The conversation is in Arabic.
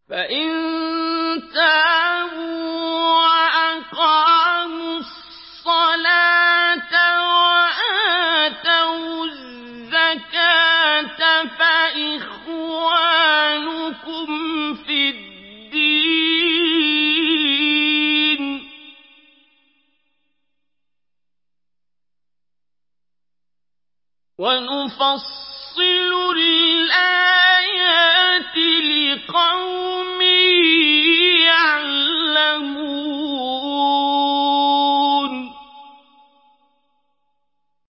فإن تابوا وأقاموا الصلاة وآتوا الزكاة فإخوانكم في الدين ونفصل الآيات